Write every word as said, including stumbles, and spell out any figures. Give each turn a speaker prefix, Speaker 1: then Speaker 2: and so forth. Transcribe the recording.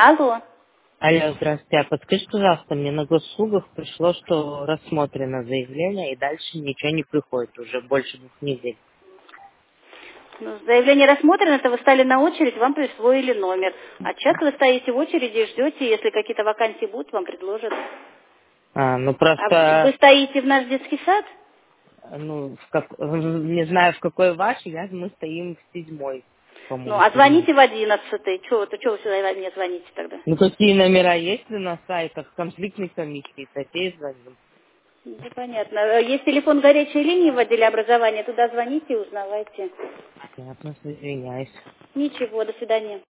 Speaker 1: Алло.
Speaker 2: Алло, здравствуйте. А подскажите, пожалуйста, мне на госуслугах пришло, что рассмотрено заявление, и дальше ничего не приходит уже больше двух недель.
Speaker 1: Ну, заявление рассмотрено, это вы стали на очередь, вам присвоили номер. А часто вы стоите в очереди и ждете, если какие-то вакансии будут, вам предложат.
Speaker 2: А, ну
Speaker 1: А вы
Speaker 2: просто,
Speaker 1: стоите в наш детский сад?
Speaker 2: ну, в как- не знаю, в какой ваш, я, мы стоим в седьмой,
Speaker 1: Ну,
Speaker 2: по-моему,
Speaker 1: а
Speaker 2: седьмой.
Speaker 1: звоните в одиннадцатый. Чего вы, чего вы сюда мне звоните тогда?
Speaker 2: Ну, какие номера есть ли на сайтах конфликтной комиссии? Такие звоним.
Speaker 1: Ну, понятно. Э, Есть телефон горячей линии в отделе образования, туда звоните и узнавайте.
Speaker 2: Я просто извиняюсь.
Speaker 1: Ничего, до свидания.